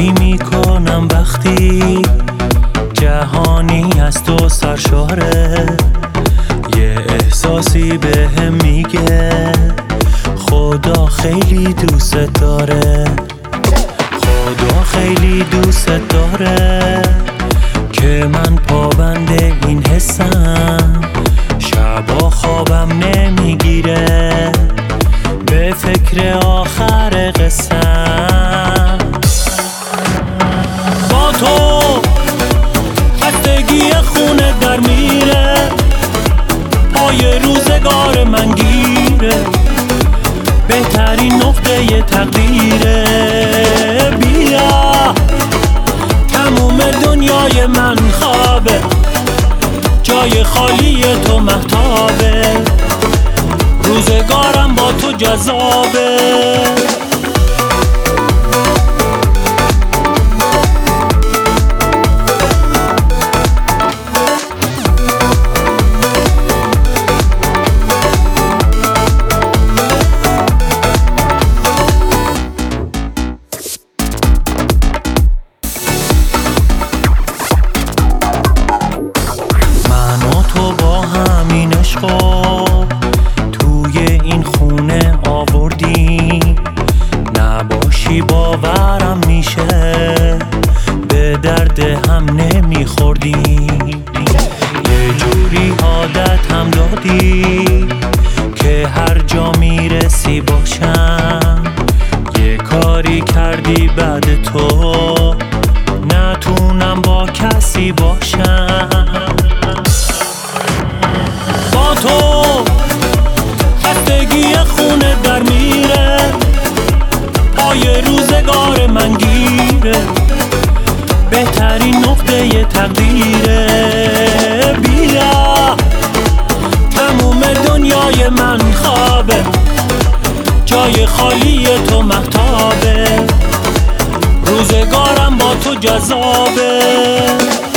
جوری میکنم وقتی جهانی از تو سرشاره، یه احساسی بهم میگه خدا خیلی دوست داره، خدا خیلی دوست داره که من پابند این حسم، شبا خوابم نمیگیره به فکر آخر قسم. با تو خستگی خونه در میره، پای روزگار من گیره، بهترین نقطه تقدیره. بیا تموم دنیای من خوابه، جای خالی تو مهتابه، روزگارم با تو جذابه. توی این خونه آوردی، نباشی باورم میشه به درد هم نمیخوردی، یه جوری عادت هم دادی که هر جا میرسی باشم، یه کاری کردی بعد تو نتونم با کسی باشم. با تو خستگی خونه در میره، پای روزگار من گیره، بهترین نقطه تقدیره. بیا تموم دنیای من خوابه، جای خالی تو مهتابه، روزگارم با تو جذابه.